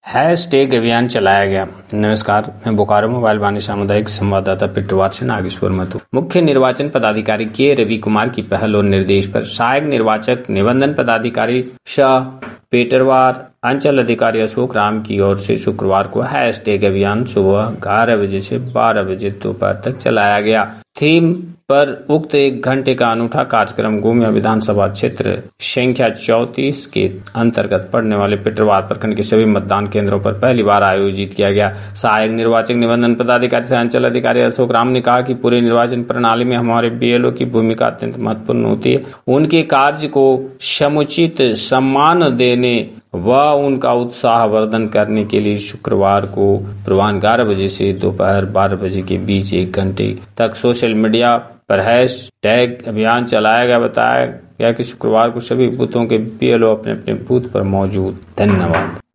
Hashtag अभियान चलाया गया। नमस्कार, मैं बोकारो मोबाइल वाणी सामुदायिक संवाददाता पिटवार से नागेश्वर मथुर। मुख्य निर्वाचन पदाधिकारी के रवि कुमार की पहल और निर्देश पर सहायक निर्वाचक निबंधन पदाधिकारी शाह पेटरवार अंचल अधिकारी अशोक राम की ओर से शुक्रवार को हैशटैग अभियान सुबह 11 बजे से 12 बजे दोपहर तक चलाया गया। थीम पर उक्त 1 घंटे का अनूठा कार्यक्रम गोमिया विधानसभा क्षेत्र संख्या 34 के अंतर्गत पड़ने वाले पिटरवार प्रखंड के सभी मतदान केंद्रों पर पहली बार आयोजित किया गया। सहायक निर्वाचक निबंधन पदाधिकारी से अंचल अधिकारी अशोक राम ने कहा कि पूरे निर्वाचन प्रणाली में हमारे बीएलओ की भूमिका अत्यंत महत्वपूर्ण होती है। उनके कार्य को समुचित सम्मान देने व उनका उत्साह वर्धन करने के लिए शुक्रवार को पूर्वाह्न 11 बजे से दोपहर 12 बजे के बीच 1 घंटे तक सोशल मीडिया पर हैशटैग अभियान चलाया गया। बताया गया कि शुक्रवार को सभी बूथों के बीएलओ अपने अपने बूथ पर मौजूद। धन्यवाद।